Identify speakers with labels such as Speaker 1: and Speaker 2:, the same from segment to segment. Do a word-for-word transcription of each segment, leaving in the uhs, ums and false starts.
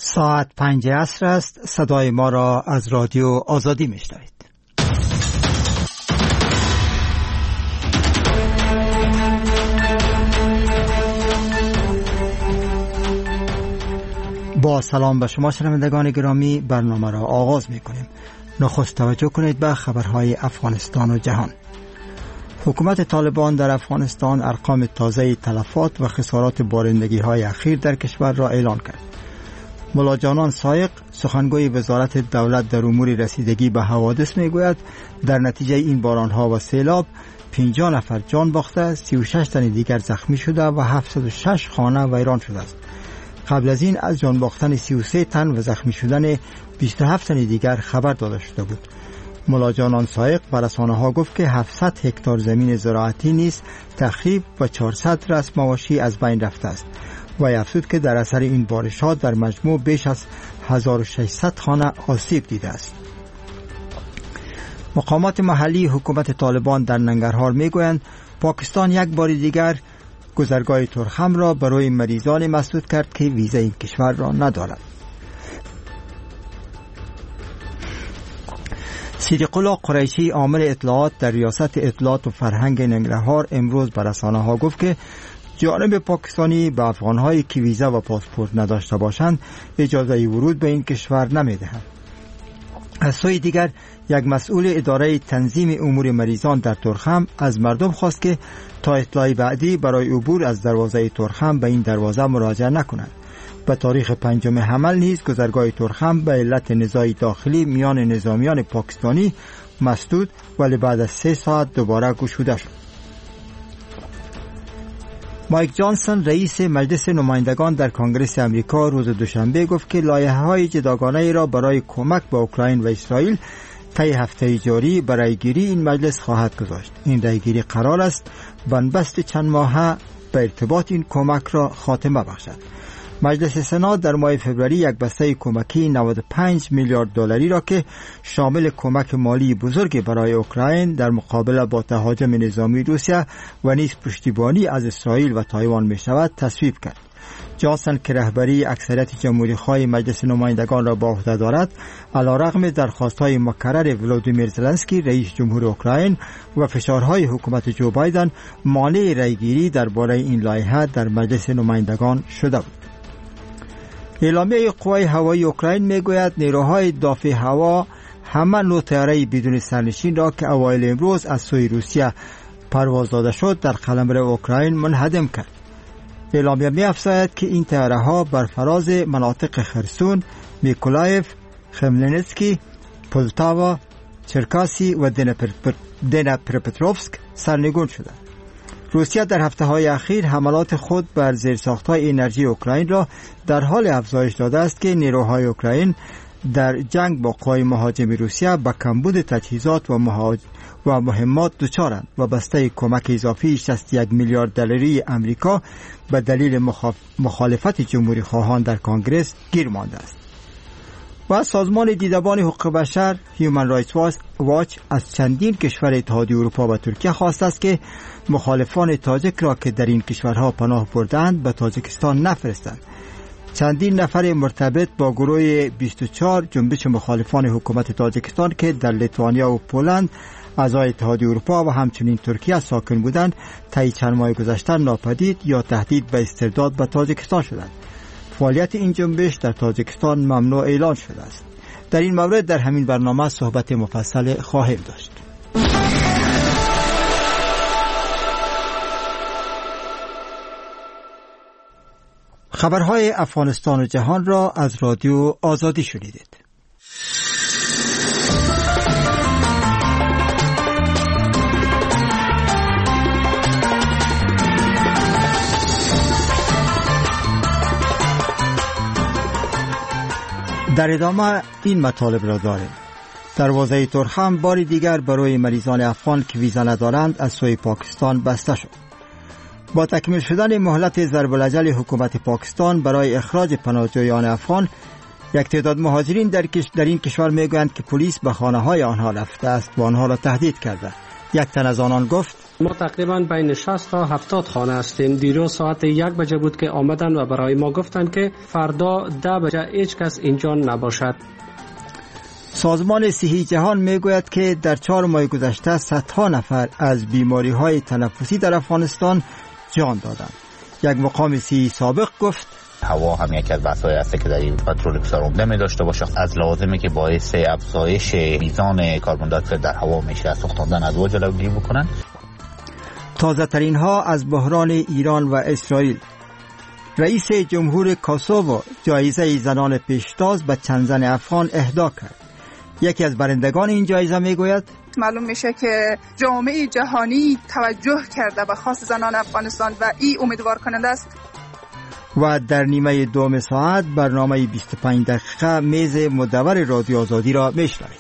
Speaker 1: ساعت پنج عصر است. صدای ما را از رادیو آزادی میشنوید. با سلام به شما شنوندگان گرامی، برنامه را آغاز میکنیم. نخست توجه کنید به خبرهای افغانستان و جهان. حکومت طالبان در افغانستان ارقام تازه تلفات و خسارات بارندگی های اخیر در کشور را اعلان کرد. ملا جانان سایق، سخنگوی وزارت دولت در امور رسیدگی به حوادث میگوید در نتیجه این بارانها و سیلاب پنجاه نفر جان باخته، سی و شش تن دیگر زخمی شده و هفتصد و شش خانه ویران شده است. قبل از این از جان باختن سی و سه تن و زخمی شدن بیست و هفت تن دیگر خبر داده شده بود. ملا جانان سایق به رسانه‌ها گفت که هفتصد هکتار زمین زراعتی نیز تخریب و چهارصد رأس مواشی از بین رفته است و افزود که در اثر این بارش‌ها در مجموع بیش از هزار و ششصد خانه آسیب دیده است. مقامات محلی حکومت طالبان در ننگرهار میگویند پاکستان یک بار دیگر گذرگاه ترخم را برای مریضان مسدود کرد که ویزا این کشور را ندارد. صدیق الله قریشی عامل اطلاعات در ریاست اطلاعات و فرهنگ ننگرهار امروز به رسانه‌ها گفت که جانب پاکستانی به افغان‌هایی که ویزا و پاسپورت نداشته باشند اجازه ورود به این کشور نمی‌دهند. از سوی دیگر یک مسئول اداره تنظیم امور مریضان در ترخم از مردم خواست که تا اطلاع بعدی برای عبور از دروازه ترخم به این دروازه مراجعه نکنند. به تاریخ پنجم حمل نیز گذرگاه ترخم به علت نزاع داخلی میان نظامیان پاکستانی مسدود ولی بعد از سه ساعت دوباره گشوده شد. مایک جانسون رئیس مجلس نمایندگان در کنگره امریکا روز دوشنبه گفت که لایحه‌های جداگانه را برای کمک به اوکراین و اسرائیل طی هفته جاری برای گیری این مجلس خواهد گذاشت. این رایگیری قرار است بنبست چند ماهه به ارتباط این کمک را خاتمه بخشد. مجلس سنا در ماه فوریه یک بسته کمکی نود و پنج میلیارد دلاری را که شامل کمک مالی بزرگی برای اوکراین در مقابله با تهاجم نظامی روسیه و نیز پشتیبانی از اسرائیل و تایوان می شود تصویب کرد. جانسون که رهبری اکثریت جمهوری‌خواه مجلس نمایندگان را به عهده دارد، علیرغم درخواست‌های مکرر ولودیمیر زلنسکی رئیس جمهور اوکراین و فشارهای حکومت جو بایدن مانع رایگیری درباره این لایحه در مجلس نمایندگان شده بود. اعلامیه قوای هوایی اوکراین میگوید نیروهای دافع هوا همه نوع طیاره بدون سرنشین را که اوایل امروز از سوی روسیه پرواز داده شد در قلمرو اوکراین منهدم کرد. اعلامیه می‌افزاید که این طیاره‌ها بر فراز مناطق خرسون، میکولایف، خملنسکی، پولتاوا، چرکاسی و دنیپروپتروفسک سرنگون شدند. روسیه در هفته‌های اخیر حملات خود بر زیرساخت‌های انرژی اوکراین را در حال افزایش داده است که نیروهای اوکراین در جنگ با قوای مهاجم روسیه به کمبود تجهیزات و مهاج... و مهمات دچارند و بسته کمک اضافی شصت و یک میلیارد دلاری امریکا به دلیل مخاف... مخالفت جمهوری خواهان در کنگره گیر مانده است. و سازمان دیدبان حقوق بشر هیومن رایتس واچ از چندین کشور اتحادیه اروپا و ترکیه خواسته است که مخالفان تاجیک را که در این کشورها پناه بردند به تاجیکستان نفرستند. چندین نفر مرتبط با گروه بیست و چهار جنبش مخالفان حکومت تاجیکستان که در لیتوانیا و پولند اعضای اتحادیه اروپا و همچنین ترکیه ساکن بودند طی چند ماه گذشته ناپدید یا تهدید به استرداد به تاجیکستان شدند. فعالیت این جنبش در تاجیکستان ممنوع اعلان شده است. در این مورد در همین برنامه صحبت مفصل خواهیم داشت. خبرهای افغانستان و جهان را از رادیو آزادی شنیدید. در ادامه این مطالب را داریم. دروازه ترخم بار دیگر برای مریضان افغان که ویزا ندارند از سوی پاکستان بسته شد. با تکمیل شدن مهلت ضرب الاجل حکومت پاکستان برای اخراج پناهجویان افغان، یک تعداد مهاجرین در, کش... در این کشور میگویند که پلیس به خانه‌های آنها رفته است و آنها را تهدید کرده. یک تن از آنان گفت
Speaker 2: ما تقریبا بین شصت تا هفتاد خانه هستیم. دیروز ساعت یک بجه بود که آمدن و برای ما گفتن که فردا ده بجه هیچ کس اینجا نباشد.
Speaker 1: سازمان صحی جهان میگوید که در چهار ماه گذشته صدها نفر از بیماری های تنفسی در افغانستان جان دادند. یک مقام صحی سابق گفت
Speaker 3: هوا هم یکی از بحث‌های است که در این پترول بسیار عمده می داشته باشه، از لازمه که باعث افزایش میزان کربن دی اکساید در هوا میشه، از سوختاندن ادوا جلوگیری بکنن.
Speaker 1: تازه ترین ها از بحران ایران و اسرائیل. رئیس جمهور کوسوو جایزه زنان پیشتاز به چند زن افغان اهدا کرد. یکی از برندگان این جایزه میگوید
Speaker 4: معلوم میشه که جامعه جهانی توجه کرده به خاص زنان افغانستان و این امیدوار کننده است.
Speaker 1: و در نیمه دوم ساعت برنامه بیست و پنج دقیقه میز مدور رادیو آزادی را میشنوید.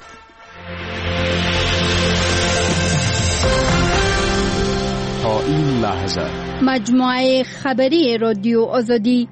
Speaker 5: تا این لحظه
Speaker 6: مجموعه خبری رادیو آزادی.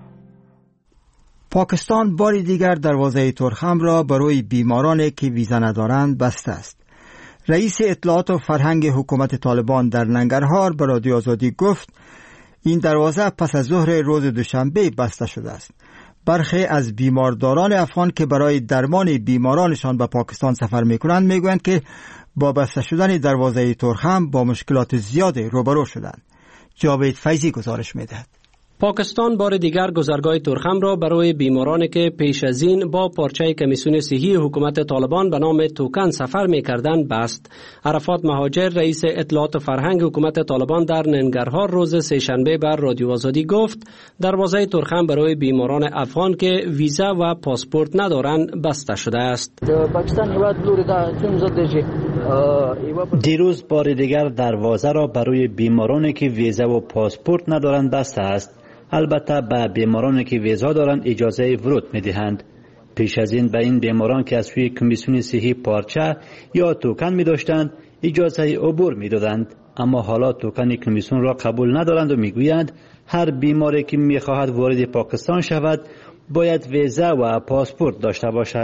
Speaker 1: پاکستان بار دیگر دروازه ترخم را برای بیمارانی که ویزا ندارند بسته است. رئیس اطلاعات و فرهنگ حکومت طالبان در ننگرهار به رادیو آزادی گفت این دروازه پس از ظهر روز دوشنبه بسته شده است. برخی از بیمارداران افغان که برای درمان بیمارانشان به پاکستان سفر می‌کنند میگویند که با بسته شدن دروازه ترخم با مشکلات زیاد روبرو شدند. جاوید فیضی گزارش می‌دهد.
Speaker 2: پاکستان بار دیگر گذرگاه ترخم را برای بیمارانی که پیش از این با پارچه کمیسیون صحی حکومت طالبان به نام توکن سفر می‌کردند بست. عرفات مهاجر رئیس اطلاعات و فرهنگ حکومت طالبان در ننگرهار روز سه‌شنبه بر رادیو آزادی گفت دروازه ترخم برای بیماران افغان که ویزا و پاسپورت ندارند بسته شده است.
Speaker 7: دیروز بار دیگر دروازه را برای بیمارانی که ویزا و پاسپورت ندارند بسته است. البته به بیمارانی که ویزا دارند اجازه ورود می‌دهند. پیش از این به این بیماران که از سوی کمیسیون صحی پارچه یا توکن می‌داشتند اجازه عبور می‌دادند، اما حالا توکن کمیسیون را قبول ندارند و می‌گویند هر بیماری که می‌خواهد وارد پاکستان شود باید ویزا و پاسپورت داشته باشد.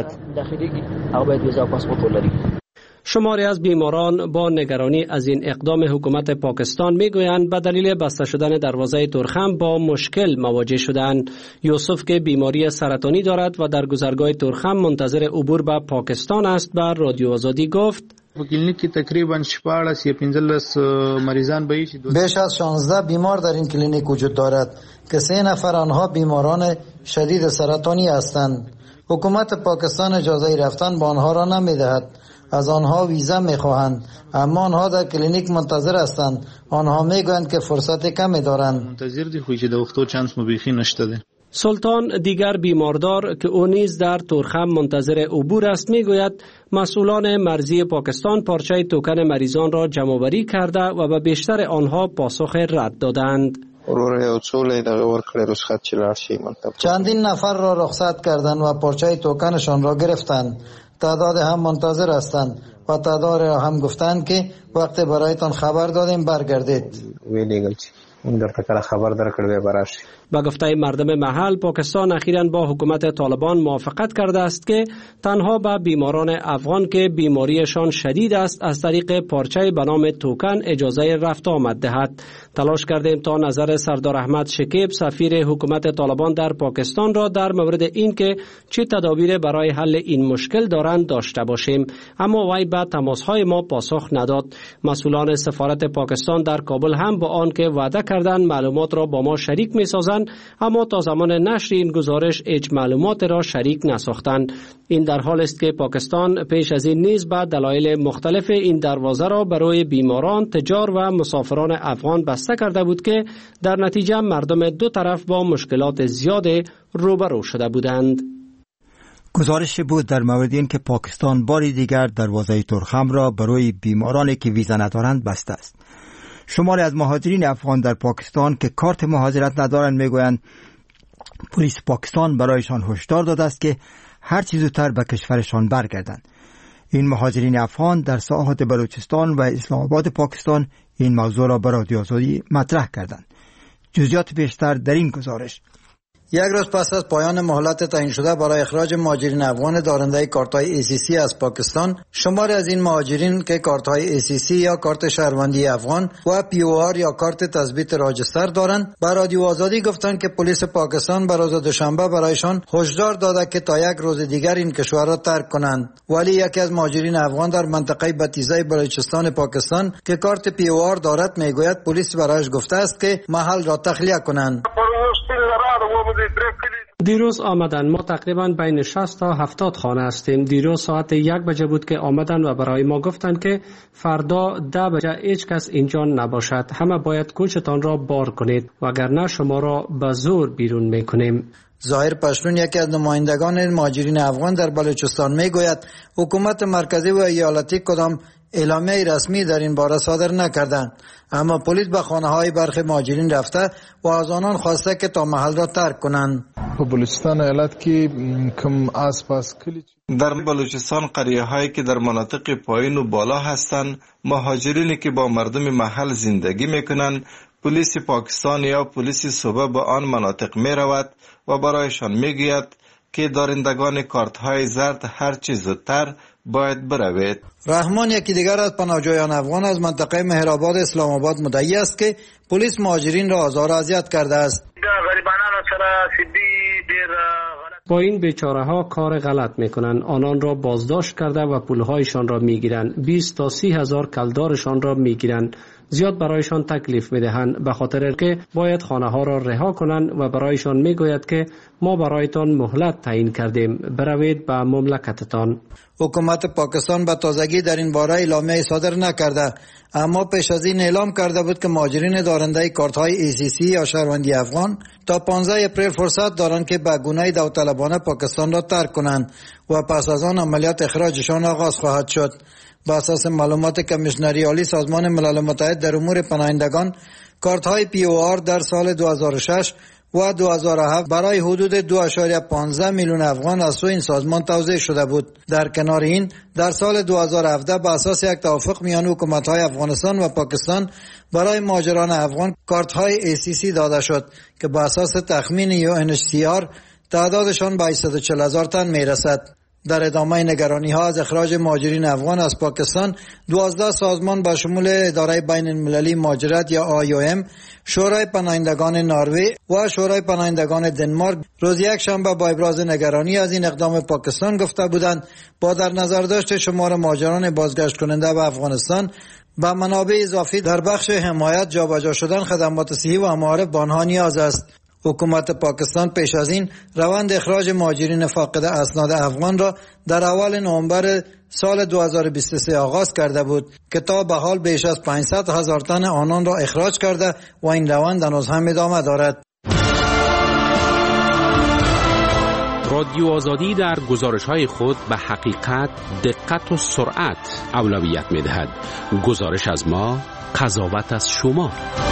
Speaker 2: شماری از بیماران با نگرانی از این اقدام حکومت پاکستان میگویند به دلیل بسته شدن دروازه ترخم با مشکل مواجه شدند. یوسف که بیماری سرطانی دارد و در گذرگاه ترخم منتظر عبور به پاکستان است بر رادیو آزادی گفت
Speaker 8: کلینیک که تقریبا شپاړس یا پنځلس مریضان به
Speaker 9: بیش از شانزده بیمار در این کلینیک وجود دارد که سه نفر آنها بیماران شدید سرطانی هستند. حکومت پاکستان اجازه رفتن به آنها را نمیدهد. از آنها ویزا میخواهند، اما آنها در کلینیک منتظر هستند. آنها میگویند که فرصت کمی دارند.
Speaker 8: منتظر دی خو چې د وختو چانس مبیخی نشته ده.
Speaker 2: سلطان دیگر بیماردار که او نیز در ترخم منتظر عبور است میگوید مسئولان مرزی پاکستان پارچه توکن مریضان را جمع‌آوری کرده و به بیشتر آنها پاسخ رد دادند.
Speaker 9: چندین نفر را رخصت کردند و پارچه توکنشان را گرفتند. تعداد هم منتظر هستند و تعداد را هم گفتند که وقت برایتان خبر دادیم برگردید.
Speaker 2: با گفته مردم محل پاکستان اخیراً با حکومت طالبان موافقت کرده است که تنها به بیماران افغان که بیماریشان شدید است از طریق پارچه به نام توکن اجازه رفت آمد دهد. تلاش کردیم تا نظر سردار احمد شکیب سفیر حکومت طالبان در پاکستان را در مورد این که چه تدابیر برای حل این مشکل دارند داشته باشیم، اما وی به تماس‌های ما پاسخ نداد. مسئولان سفارت پاکستان در کابل هم با آن که وعده کردند معلومات را با ما شریک می‌سازند، اما تا زمان نشر این گزارش هیچ معلومات را شریک نساختند. این در حال است که پاکستان پیش از این نیز به دلایل مختلف این دروازه را برای بیماران، تجار و مسافران افغان بسته کرده بود که در نتیجه مردم دو طرف با مشکلات زیاد روبرو شده بودند.
Speaker 1: گزارش بود در مورد این که پاکستان باری دیگر دروازه ترخم را برای بیمارانی که ویزا ندارند بسته است. شماری از مهاجرین افغان در پاکستان که کارت مهاجرت ندارند میگویند پلیس پاکستان برایشان هشدار داده است که هر چه زودتر به کشورشان برگردند. این مهاجرین افغان در ساحات بلوچستان و اسلام آباد پاکستان این موضوع را به رادیو آزادی مطرح کردند. جزئیات بیشتر در این گزارش.
Speaker 9: یک روز پس از پایان مهلت تعیین شده برای اخراج مهاجرین افغان دارنده کارت‌های ای سی سی از پاکستان، شماری از این مهاجرین که کارت‌های ای سی سی یا کارت شهروندی افغان و پی او آر یا کارت تثبیت راجستر دارند، به رادیو آزادی گفتند که پلیس پاکستان به روز دوشنبه برایشان هشدار داده که تا یک روز دیگر این کشور را ترک کنند. ولی یکی از مهاجرین افغان در منطقه بتیزه بلوچستان پاکستان که کارت پی او آر دارد میگوید پلیس برایش گفته است که محل را تخلیه کنند.
Speaker 2: دیروز آمدن، ما تقریبا بین شصت تا هفتاد خانه هستیم. دیروز ساعت یک بجه بود که آمدن و برای ما گفتند که فردا ده بجه هیچ کس اینجا نباشد، همه باید کوچتان را بار کنید وگرنه شما را به زور بیرون میکنیم.
Speaker 9: ظاهر پشتون یکی از نمایندگان مهاجرین افغان در بلوچستان میگوید حکومت مرکزی و ایالتی کدام اعلامیه رسمی در این باره صادر نکردند، اما پلیس به خانه های برخی مهاجرین رفته و از آنان خواسته که تا محل را ترک کنند.
Speaker 10: بلوچستان ایالت که کم آسپاس کلی
Speaker 11: در بلوچستان قریه هایی که در مناطق پایین و بالا هستند، مهاجرینی که با مردم محل زندگی میکنند، پلیس پاکستان یا پلیس صوبه به آن مناطق می رود و برایشان میگوید که دارندگان کارت های زرد هر چه زودتر باید بروید.
Speaker 9: رحمان یکی دیگر از پناهجویان افغان از منطقه مهرآباد اسلام آباد مدعی است که پلیس مهاجرین را آزار و اذیت کرده است.
Speaker 2: با این بیچاره ها کار غلط میکنند، آنان را بازداشت کرده و پولهایشان را میگیرند، بیست تا سی هزار کلدارشان را میگیرند، زیاد برایشان تکلیف میدهند به خاطر که باید خانه ها را رها کنند و برایشان میگوید که ما برایتان مهلت تعیین کردیم، بروید به مملکتتان.
Speaker 9: حکومت پاکستان به تازگی در این باره اعلامیه صادر نکرده، اما پیش از این اعلام کرده بود که مهاجرین دارنده کارت های ای سی سی یا شهروندی افغان تا پانزده اپریل فرصت دارند که به گونه داوطلبانه پاکستان را ترک کنند و پس از آن عملیات اخراجشان آغاز خواهد شد. بر اساس معلومات کمیشنری عالی سازمان ملل متحد در امور پناهندگان، کارت های پی او آر در سال دو هزار و شش و دو هزار و هفت برای حدود دو ممیز پانزده میلیون افغان از سوی این سازمان توزیع شده بود. در کنار این، در سال دو هزار و هفده بر اساس یک توافق میان حکومت‌های افغانستان و پاکستان برای مهاجران افغان کارت های ای سی سی داده شد که بر اساس تخمین یو ان اچ سی آر تعدادشان به هشتصد و چهل هزار تن میرسد. در ادامه نگرانی ها از اخراج مهاجرین افغان از پاکستان، دوازده سازمان با شمول اداره بین المللی مهاجرت یا آی او ام، شورای پناهندگان نروژ و شورای پناهندگان دنمارک روز یک شنبه با ابراز نگرانی از این اقدام پاکستان گفته بودند با در نظر داشت شمار مهاجران بازگشت کننده به افغانستان با منابع اضافی در بخش حمایت جابجا شدن خدمات صحی و معارف به آنها نیاز است. حکومت پاکستان پیش از این روند اخراج مهاجرین فاقد اسناد افغان را در اول نوامبر سال دو هزار و بیست و سه آغاز کرده بود که تا به حال بیش از پانصد هزار تن آنان را اخراج کرده و این روند هنوز هم ادامه دارد.
Speaker 12: رادیو آزادی در گزارش‌های خود به حقیقت، دقت و سرعت اولویت می‌دهد. گزارش از ما، قضاوت از شما.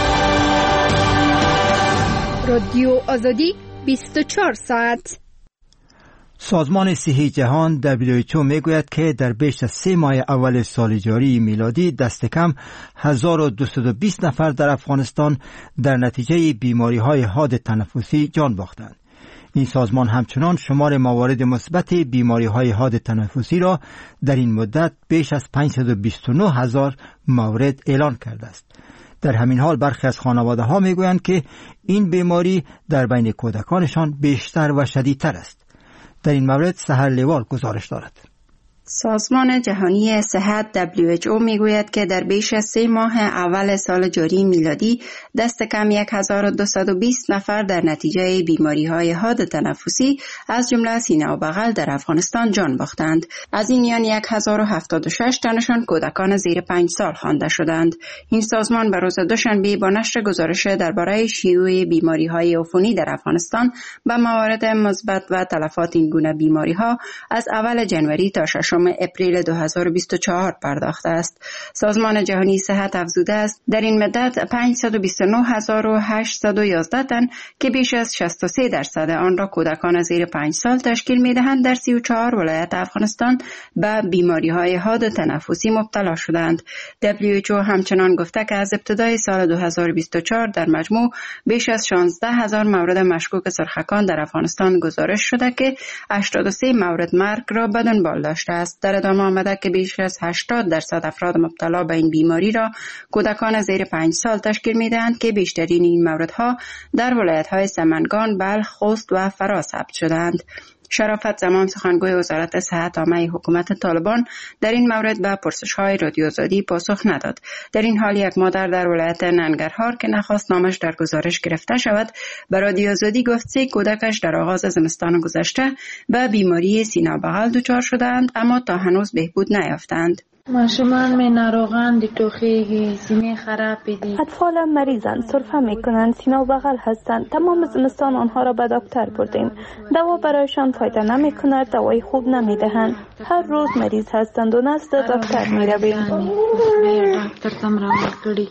Speaker 6: رادیو آزادی بیست و چهار ساعت.
Speaker 1: سازمان صحی جهان دبلیو اچ او میگوید که در بیش از سه ماه اول سال جاری میلادی دست کم هزار و دویست و بیست نفر در افغانستان در نتیجه بیماری های حاد تنفسی جان باختند. این سازمان همچنان شمار موارد مثبت بیماری های حاد تنفسی را در این مدت بیش از پانصد و بیست و نه هزار مورد اعلان کرده است. در همین حال برخی از خانواده ها می گویند که این بیماری در بین کودکانشان بیشتر و شدیدتر است. در این مورد سحر لیوال گزارش دارد.
Speaker 13: سازمان جهانی صحت دبلیو اچ او میگوید که در بیش از سه ماه اول سال جاری میلادی دست کم هزار و دویست و بیست نفر در نتیجه بیماری‌های حاد تنفسی از جمله سینه و بغل در افغانستان جان باختند. از این میان هزار و هفتاد و شش تنشان کودکان زیر پنج سال خوانده شدند. این سازمان به روز دوشنبه با نشر گزارش درباره شیوع بیماری‌های عفونی در افغانستان به موارد مثبت و تلفات این گونه بیماری‌ها از اول جنوری تا ششم ششم اپریل دو هزار و بیست و چهار پرداخته است. سازمان جهانی صحت افزوده است در این مدت پانصد و بیست و نه هزار و هشتصد و یازده تن که بیش از شصت و سه درصد آن را کودکان زیر پنج سال تشکیل می‌دهند در سی و چهار ولایت افغانستان به بیماری‌های حاد تنفسی مبتلا شدند. دبلیو اچ او همچنان گفته که از ابتدای سال دو هزار و بیست و چهار در مجموع بیش از شانزده هزار مورد مشکوک سرخکان در افغانستان گزارش شده که هشتاد و سه مورد مرگ را به دنبال داشته است. در ادامه آمده که بیش از هشتاد درصد افراد مبتلا به این بیماری را کودکان زیر پنج سال تشکیل می‌دهند که بیشترین این موردها در ولایت‌های سمنگان، بلخ، خوست و فرا ثبت شدند. شرافت زمان سخنگوی وزارت صحت عامه حکومت طالبان در این مورد به پرسش‌های رادیو آزادی پاسخ نداد. در این حال یک مادر در ولایت ننگرهار که نخواست نامش در گزارش گرفته شود به رادیو آزادی گفت سه کودکش در آغاز زمستان گذشته به بیماری سینه بغل دچار شدند اما تا هنوز بهبود نیافتند.
Speaker 14: ماشومان می ناروغان دی توخیگی سینه خراب دی.
Speaker 15: اطفال مریضند، سرفه می کنند، سینه و بغل هستند. تمام زمستان آنها را به دکتر بردیم. دوا برایشان فایده نمی کند، دوای خوب نمی دهند. هر روز مریض هستند و نزد دکتر می رویم.
Speaker 14: دکتر تم را کردی.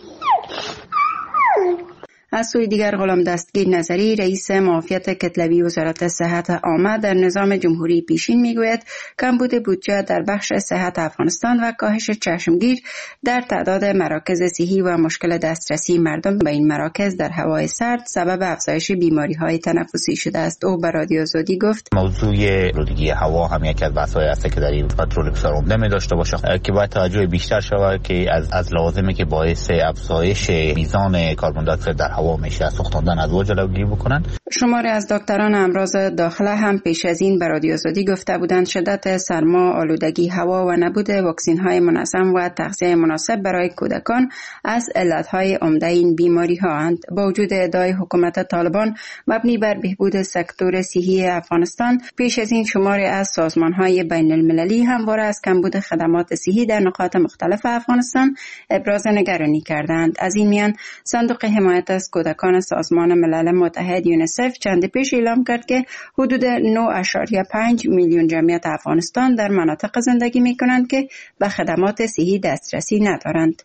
Speaker 13: از سوی دیگر غلام دستگیر نظری رئیس معافیت کتلوی وزارت صحت عامه در نظام جمهوری پیشین میگوید کمبود بودجه در بخش صحت افغانستان و کاهش چشمگیر در تعداد مراکز صحی و مشکل دسترسی مردم به این مراکز در هوای سرد سبب افزایش بیماری‌های تنفسی شده است. او به رادیو آزادی گفت
Speaker 3: موضوع آلودگی هوا هم یکی از بحث‌های است که در این پترول بسیار عمده می داشته باشه که باید توجه بیشتر شود که از از لوازمی که باعث افزایش میزان کربن دی اکساید در هوا میشه سوختاندن از او جلوگیری بکنن.
Speaker 13: شماری از دکتران امراض داخله هم پیش از این به رادیو آزادی گفته بودند شدت سرما، آلودگی هوا و نبود واکسن‌های منظم و تغذیه مناسب برای کودکان از علت‌های عمده این بیماری‌هاند. با وجود ادعای حکومت طالبان مبنی بر بهبود سکتور صحی افغانستان، پیش از این شماری از سازمان‌های بین‌المللی همواره از کمبود خدمات صحی در نقاط مختلف افغانستان ابراز نگرانی کردند. از این میان صندوق حمایت از کودکان سازمان ملل متحد یونیسف چند پیش اعلام کرد که حدود نه اشاریه پنج میلیون جمعیت افغانستان در مناطق زندگی می کنند که به خدمات صحی دسترسی ندارند.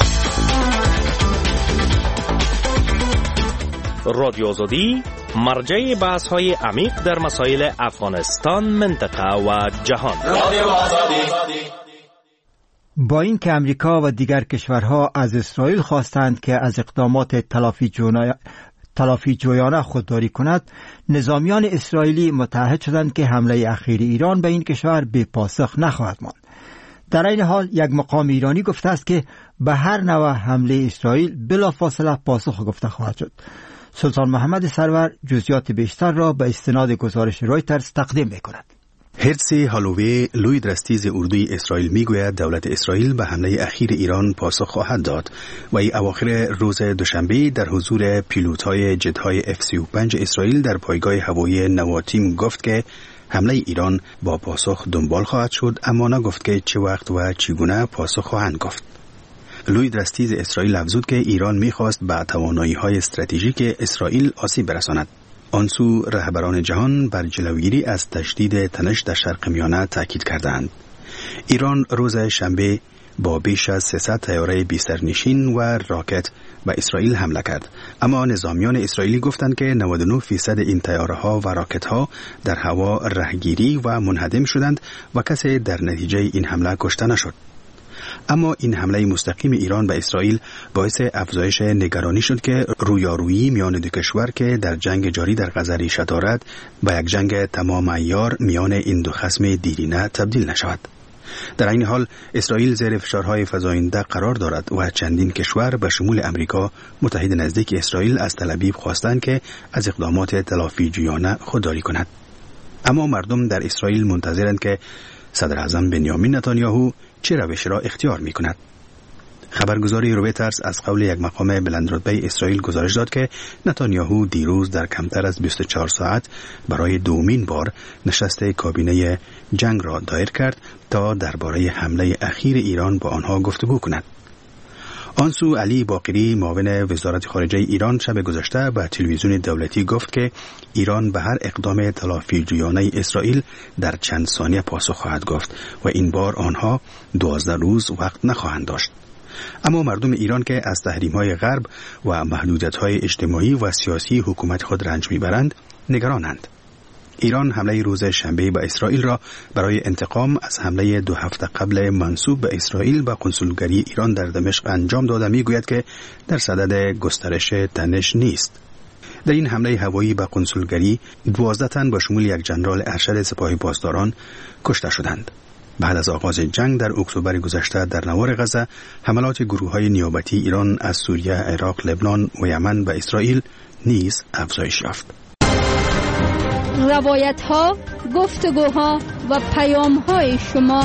Speaker 16: رادیو آزادی مرجع بحث های عمیق در مسائل افغانستان، منطقه و جهان. رادیو آزادی.
Speaker 1: با این که امریکا و دیگر کشورها از اسرائیل خواستند که از اقدامات تلافی جویانه تلافی جویانه خودداری کند، نظامیان اسرائیلی متعهد شدند که حمله اخیر ایران به این کشور بی پاسخ نخواهد ماند. در این حال یک مقام ایرانی گفته است که به هر نوع حمله اسرائیل بلافاصله پاسخ گفته خواهد شد. سلطان محمد سرور جزئیات بیشتر را به استناد گزارش رویترز تقدیم می‌کند.
Speaker 17: هرسی هالووی لوی درستیز اردوی اسرائیل میگوید دولت اسرائیل به حمله اخیر ایران پاسخ خواهد داد و ای اواخر روز دوشنبه در حضور پیلوت‌های جت‌های اف سی و پنج اسرائیل در پایگاه هوایی نواتیم گفت که حمله ایران با پاسخ دنبال خواهد شد، اما نگفت که چه وقت و چگونه پاسخ خواهند گفت. لوی درستیز اسرائیل افزود که ایران میخواست به توانایی‌های استراتژیک اسرائیل آسیب برساند. آنسو رهبران جهان بر جلوگیری از تشدید تنش در شرق میانه تاکید کردند. ایران روز شنبه با بیش از سیصد طیاره بی سرنشین و راکت به اسرائیل حمله کرد، اما نظامیان اسرائیلی گفتند که نود و نه درصد این طیاره‌ها و راکت‌ها در هوا رهگیری و منهدم شدند و کسی در نتیجه این حمله کشته نشد. اما این حمله مستقیم ایران به اسرائیل باعث افزایش نگرانی شد که رویارویی میان دو کشور که در جنگ جاری در غزه ریشه دارد به یک جنگ تمام عیار میان این دو خصم دیرینه تبدیل نشود. در این حال اسرائیل زیر فشارهای فزاینده قرار دارد و چندین کشور به شمول امریکا متحد نزدیک اسرائیل از تل ابیب خواستند که از اقدامات تلافی جویانه خودداری کند. اما مردم در اسرائیل منتظرند که صدر اعظم بنیامین نتانیاهو چه روش را اختیار می کند. خبرگزاری رویترز از قول یک مقام بلندرتبه اسرائیل گزارش داد که نتانیاهو دیروز در کمتر از بیست و چهار ساعت برای دومین بار نشست کابینه جنگ را دایر کرد تا درباره حمله اخیر ایران با آنها گفتگو کند. آنسو علی باقری معاون وزارت خارجه ایران شب گذشته به تلویزیون دولتی گفت که ایران به هر اقدام تلافیجویانه اسرائیل در چند ثانیه پاسخ خواهد گفت و این بار آنها دوازده روز وقت نخواهند داشت. اما مردم ایران که از تحریم‌های غرب و محدودیت‌های اجتماعی و سیاسی حکومت خود رنج می‌برند نگرانند. ایران حمله روز شنبه به اسرائیل را برای انتقام از حمله دو هفته قبل منسوب به اسرائیل به کنسولگری ایران در دمشق انجام داده میگوید که در صدد گسترش تنش نیست. در این حمله هوایی به کنسولگری دوازده تن با شمول یک ژنرال ارشد سپاه پاسداران کشته شدند. بعد از آغاز جنگ در اکتبر گذشته در نوار غزه، حملات گروه‌های نیابتی ایران از سوریه، عراق، لبنان و یمن به اسرائیل نیز افزایش یافت.
Speaker 6: روایت‌ها، گفتگوها و پیام‌های شما.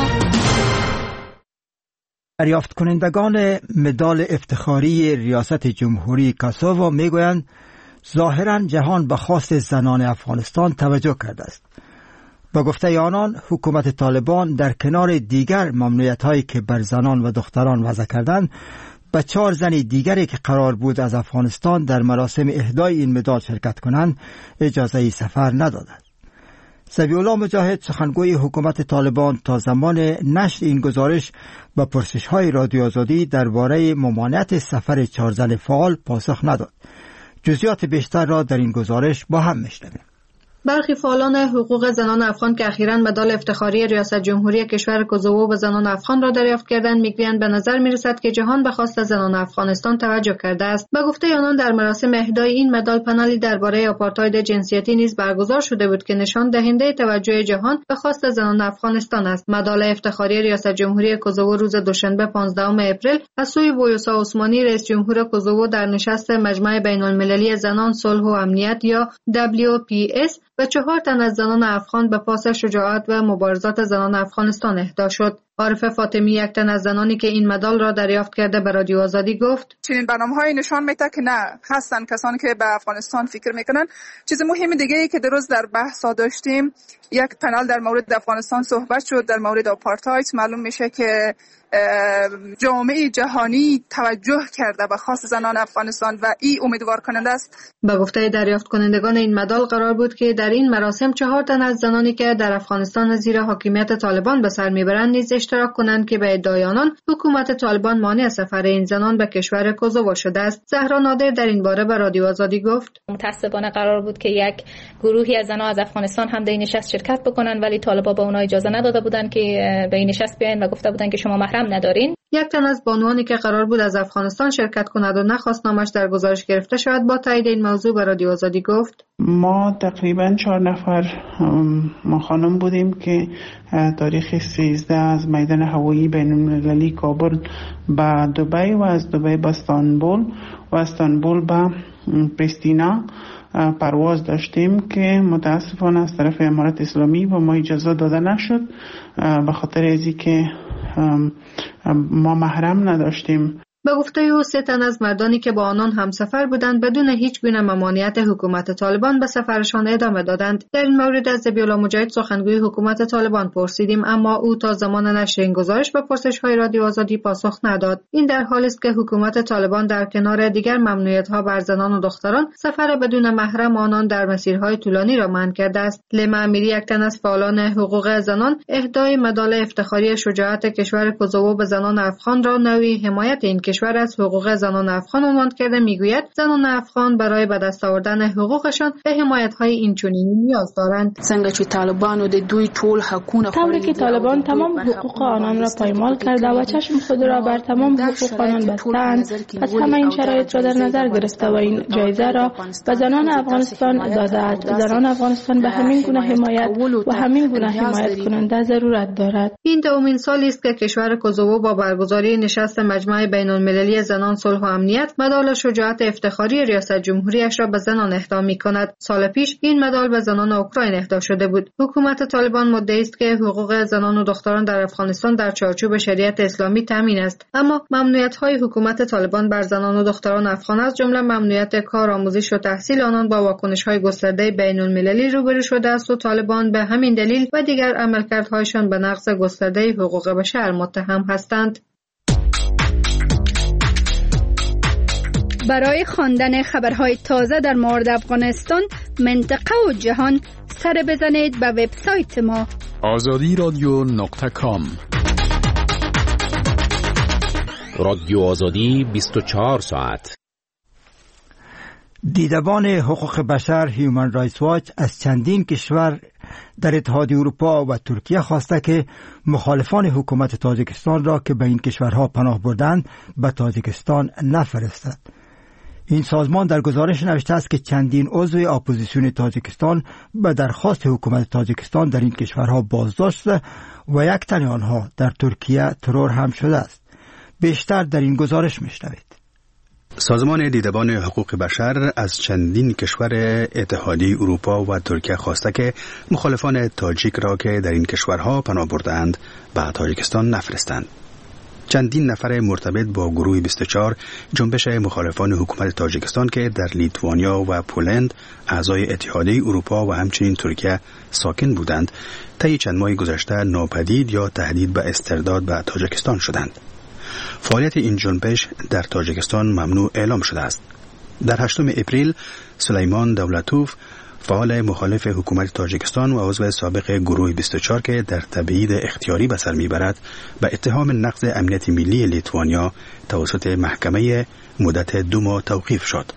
Speaker 1: دریافت کنندگان مدال افتخاری ریاست جمهوری کاسوو میگویند ظاهراً جهان به خواست زنان افغانستان توجه کرده است. با گفته آنان حکومت طالبان در کنار دیگر ممنوعیت‌هایی که بر زنان و دختران وضع کردند، به چهار زن دیگری که قرار بود از افغانستان در مراسم اهدای این مدال شرکت کنند اجازه سفر ندادند. ذبیح‌الله مجاهد سخنگوی حکومت طالبان تا زمان نشر این گزارش به پرسش‌های رادیو آزادی درباره ممانعت سفر چهار زن فعال پاسخ نداد. جزئیات بیشتر را در این گزارش با هم میشنویم.
Speaker 18: برخی فعالان حقوق زنان افغان که اخیراً مدال افتخاری ریاست جمهوری کشور کوزوو به زنان افغان را دریافت کردند میگویند به نظر میرسد که جهان به خواست زنان افغانستان توجه کرده است. به گفته آنان در مراسم اهدای این مدال پنلی درباره آپارتاید جنسیتی نیز برگزار شده بود که نشان دهنده توجه جهان به خواست زنان افغانستان است. مدال افتخاری ریاست جمهوری کوزوو روز دوشنبه پانزدهم اپریل از سوی بویوسا عثمانی رئیس جمهور کوزوو در نشست مجمع بین‌المللی زنان صلح و امنیت یا دبلیو پی اس و چهار تن از زنان افغان به پاس شجاعت و مبارزات زنان افغانستان اهدا شد. عارف فاطمی یک تن از زنانی که این مدال را دریافت کرده به رادیو آزادی گفت
Speaker 4: چنین برنامه‌های نشان میده که نه هستن کسانی که به افغانستان فکر میکنن. چیز مهم دیگه ای که درست در بحث داشتیم، یک پنل در مورد افغانستان صحبت شد در مورد آپارتاید. معلوم میشه که جامعه جهانی توجه کرده به خواست زنان افغانستان و این امیدوار کننده است.
Speaker 18: به گفته دریافت کنندگان این مدال قرار بود که در این مراسم چهار تن از زنانی که در افغانستان زیر حاکمیت طالبان به سر میبرند نیز اشتراک کنند که به ادعای آنان حکومت طالبان مانع سفر این زنان به کشور کوزوو شده است. زهرا نادر در این باره به رادیو آزادی گفت
Speaker 19: متأسفانه قرار بود که یک گروهی از زنان از افغانستان هم در این نشست شرکت بکنن، ولی طالبان به اونها اجازه نداده بودند که به این نشست بیاین و گفته بودند که شما محرم ندارین.
Speaker 18: یک تن از بانوانی که قرار بود از افغانستان شرکت کند و نخواست نامش در گزارش گرفته شود با تایید این موضوع به رادیو آزادی گفت
Speaker 20: ما تقریبا چهار نفر ما خانم بودیم که تاریخ سیزده از میدان هوایی بین‌المللی کابل به دبی و از دبی به استانبول و استانبول به پریستینا پرواز داشتیم که متاسفانه از طرف امارات اسلامی به ما اجازه داده نشد به خاطر ازی که ما محرم نداشتیم.
Speaker 18: به گفته او سه تن از مردانی که با آنان همسفر بودند بدون هیچ گونه ممانعت حکومت طالبان به سفرشان ادامه دادند. در این مورد از ذبیح‌الله مجاهد سخنگوی حکومت طالبان پرسیدیم، اما او تا زمان نشر این گزارش به پرسش‌های رادیو آزادی پاسخ نداد. این در حالی است که حکومت طالبان در کنار دیگر ممنوعیت‌ها بر زنان و دختران سفر بدون محرم آنان در مسیرهای طولانی را منع کرده است. لما امیری یک تن از فعالان حقوق زنان اهدای مدال افتخاری شجاعت کشور کوزوو به زنان افغان را نوعی حمایت این کشور از حقوق زنان افغان عنوان کرده. میگوید زنان افغان برای به دست آوردن حقوقشان به حمایت‌های اینچنینی نیاز دارند.
Speaker 14: څنګه چې طالبانو د دوی ټول حقونه
Speaker 15: طوری که طالبان تمام حقوق آنان را پایمال کرده و چشم خود را بر تمام حقوق آنان بستند، پس همه این شرایط را در نظر گرفته و این جایزه را به زنان افغانستان داده است. زنان افغانستان به همین گونه حمایت و همین گونه حمایت کننده ضرورت دارد.
Speaker 18: این دومین سالی است که کشور کوزوو با برگزاری نشست مجمع بین‌المللی زنان صلح و امنیت مدال شجاعت افتخاری ریاست جمهوریش را به زنان اهدا می‌کند. سال پیش این مدال به زنان اوکراین اهدا شده بود. حکومت طالبان مدعی است که حقوق زنان و دختران در افغانستان در چارچوب شریعت اسلامی تامین است، اما ممنوعیت‌های حکومت طالبان بر زنان و دختران افغان از جمله ممنوعیت کار، آموزش و تحصیل آنان با واکنش‌های گسترده بین‌المللی روبرو شده است و طالبان به همین دلیل و دیگر عملکردهایشان به نقض گسترده حقوق بشر متهم هستند.
Speaker 6: برای خواندن خبرهای تازه در مورد افغانستان، منطقه و جهان، سر بزنید به وبسایت ما
Speaker 5: آزادی رادیو نقطه کام.
Speaker 12: رادیو آزادی بیست و چهار ساعت.
Speaker 1: دیدبان حقوق بشر هیومن رایتس واچ از چندین کشور در اتحادیه اروپا و ترکیه خواسته که مخالفان حکومت تاجیکستان را که به این کشورها پناه بردند به تاجیکستان نفرستد. این سازمان در گزارش نوشته است که چندین عضو اپوزیسیون تاجیکستان به درخواست حکومت تاجیکستان در این کشورها بازداشت و یک تن آنها در ترکیه ترور هم شده است. بیشتر در این گزارش میشنوید.
Speaker 17: سازمان دیدبان حقوق بشر از چندین کشور اتحادیه اروپا و ترکیه خواسته که مخالفان تاجیک را که در این کشورها پناه برده‌اند به تاجیکستان نفرستند. چندین نفر مرتبط با گروه بیست و چهار جنبش مخالفان حکومت تاجیکستان که در لیتوانیا و پولند اعضای اتحادیه اروپا و همچنین ترکیه ساکن بودند، طی چند ماه گذشته ناپدید یا تهدید به استرداد به تاجیکستان شدند. فعالیت این جنبش در تاجیکستان ممنوع اعلام شده است. در هشتم اپریل سلیمان دولتوف، فعال مخالف حکومت تاجیکستان و عضو سابق گروه بیست و چهار که در تبعید اختیاری به سر میبرد، به اتهام نقض امنیت ملی لیتوانیا توسط محکمه مدت دو ماه توقیف شد.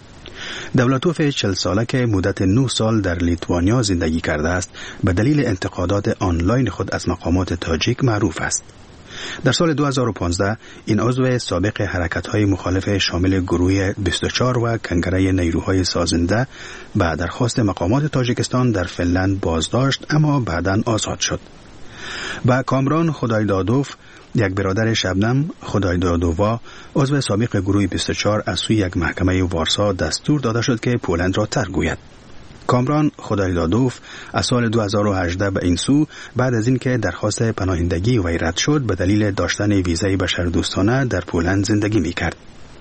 Speaker 17: دولتوف چهل ساله که مدت نه سال در لیتوانیا زندگی کرده است، به دلیل انتقادات آنلاین خود از مقامات تاجیک معروف است. در سال دو هزار و پانزده این عضو سابق حرکت‌های مخالف شامل گروه بیست و چهار و کنگره نیروهای سازنده به درخواست مقامات تاجیکستان در فنلند بازداشت، اما بعداً آزاد شد. با کامران خدایدادوف، یک برادر شبنم خدایدادووا، عضو سابق گروه بیست و چهار، از سوی یک محکمه وارسا دستور داده شد که پولند را ترک گوید. کامران خدایدادوف از سال دو هزار و هجده به این سو، بعد از اینکه درخواست پناهندگی وی رد شد، به دلیل داشتن ویزای بشردوستانه در پولند زندگی می‌کرد.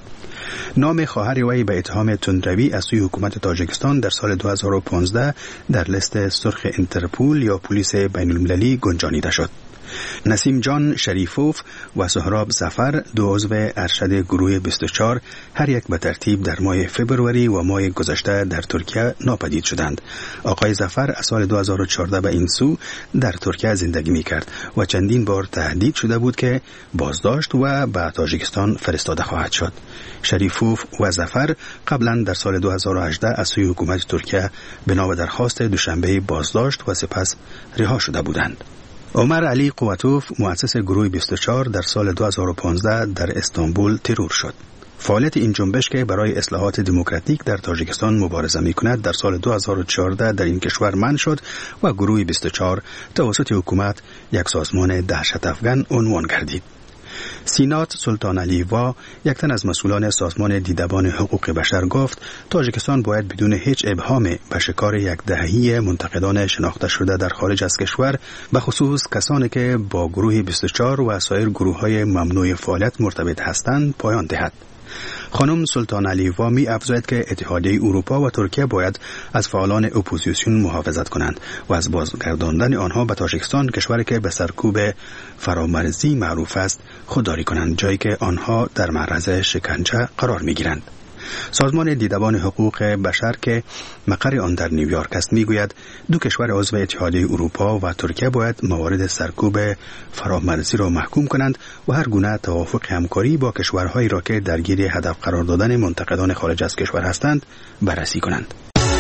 Speaker 17: نام خواهر وی به اتهام تندروی از سوی حکومت تاجیکستان در سال دو هزار و پانزده در لیست سرخ اینترپول یا پلیس بین‌المللی گنجانیده شد. نسیم جان شریفوف و سهراب ظفر، دو عضو ارشد گروه بیست و چهار، هر یک به ترتیب در ماه فبروری و ماه گذشته در ترکیه ناپدید شدند. آقای ظفر از سال دو هزار و چهارده به این سو در ترکیه زندگی می کرد و چندین بار تهدید شده بود که بازداشت و به تاجیکستان فرستاده خواهد شد. شریفوف و ظفر قبلا در سال دو هزار و هجده از سوی حکومت ترکیه بنا به درخواست دوشنبه بازداشت و سپس رها شده بودند. عمر علی قوتوف، مؤسس گروه بیست و چهار، در سال دو هزار و پانزده در استانبول ترور شد. فعالیت این جنبش که برای اصلاحات دموکراتیک در تاجیکستان مبارزه می‌کند در سال دو هزار و چهارده در این کشور منع شد و گروه بیست و چهار توسط حکومت یک سازمان دهشت افغان عنوان گردید. سینات سلطان علیوا، یک تن از مسئولان سازمان دیدبان حقوق بشر، گفت تاجیکستان باید بدون هیچ ابهام به شکار یک دهه‌ای منتقدان شناخته شده در خارج از کشور، به خصوص کسانی که با گروه بیست و چهار و سایر گروه‌های ممنوع فعالیت مرتبط هستند، پایان دهد. خانم سلطان علیوا می افزاید که اتحادیه اروپا و ترکیه باید از فعالان اپوزیسیون محافظت کنند و از بازگرداندن آنها به تاجیکستان، کشوری که به سرکوب فرامرزی معروف است، خودداری کنند، جایی که آنها در معرض شکنجه قرار می گیرند. سازمان دیدبان حقوق بشر که مقر آن در نیویورک است میگوید دو کشور عضو اتحادیه اروپا و ترکیه باید موارد سرکوب فرامرزی را محکوم کنند و هر گونه توافق همکاری با کشورهایی را که درگیر هدف قرار دادن منتقدان خارج از کشور هستند بررسی کنند.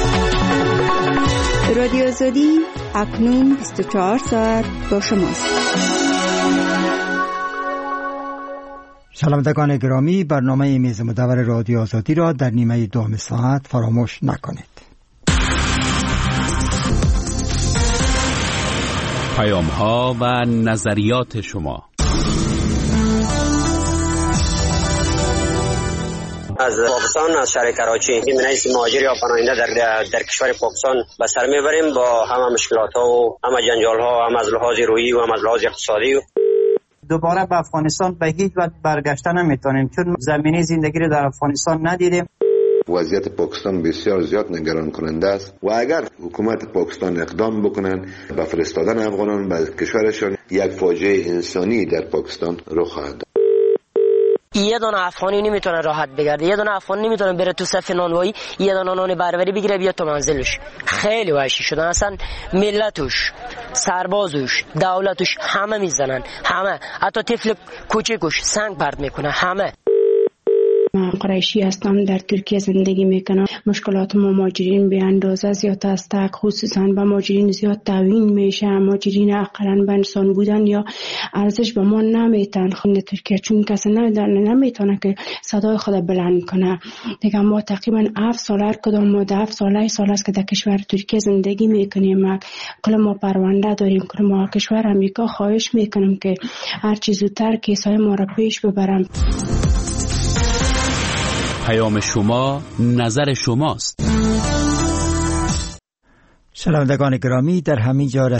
Speaker 13: رادیو آزادی اکنون بیست و چهار ساعت با شماست.
Speaker 1: شنوندگان گرامی، برنامه میز مدور رادیو آزادی را در نیمه دوم ساعت فراموش نکنید.
Speaker 12: پیام ها و نظریات شما.
Speaker 21: از پاکستان، از شهر کراچی، این رئیس مهاجر یا پناهنده در در کشور پاکستان به سر میبریم با همه مشکلات ها و همه جنجال ها، هم از لحاظ روحی و هم از لحاظ اقتصادی.
Speaker 22: دوباره به افغانستان به هیچ وجه برگشته نمیتونیم چون زمینه زندگی رو در افغانستان ندیدیم.
Speaker 23: وضعیت پاکستان بسیار زیاد نگران کننده است و اگر حکومت پاکستان اقدام بکنن به فرستادن افغانان به کشورشان، یک فاجعه انسانی در پاکستان رخ خواهد داد.
Speaker 7: یه دونه افغانی نمیتونه راحت بگرده، یه دونه افغان نمیتونه بره تو صف نانوایی یه دونه نان بربری بگیره بیاد تو منزلش. خیلی وحشی شدن، اصلا ملتش، سربازش، دولتش همه میزنن، همه، حتی طفل کوچیکش سنگ پرت میکنه، همه.
Speaker 8: من قریشی هستم، در ترکیه زندگی میکنم. مشکلات مهاجرین به اندازه زیاد است، خصوصا به مهاجرین زیاد تعیین میشه. مهاجرین اقلا به انسان بودن یا ارزش به ما نمیتن خود ترکیه، چون کسی نمیتونه که صدای خود بلند کنه. دیگه ما تقریبا هفت سال هر کدام ما هفت سال سال است که در کشور ترکیه زندگی میکنیم. کل ما پرونده داریم، کل ما کشور امریکا خواهش میکنم که هر چیز زودتر کیسای ما را پیش ببرم.
Speaker 12: پیام شما، نظر شماست.
Speaker 1: شنوندگان گرامی، در همین جا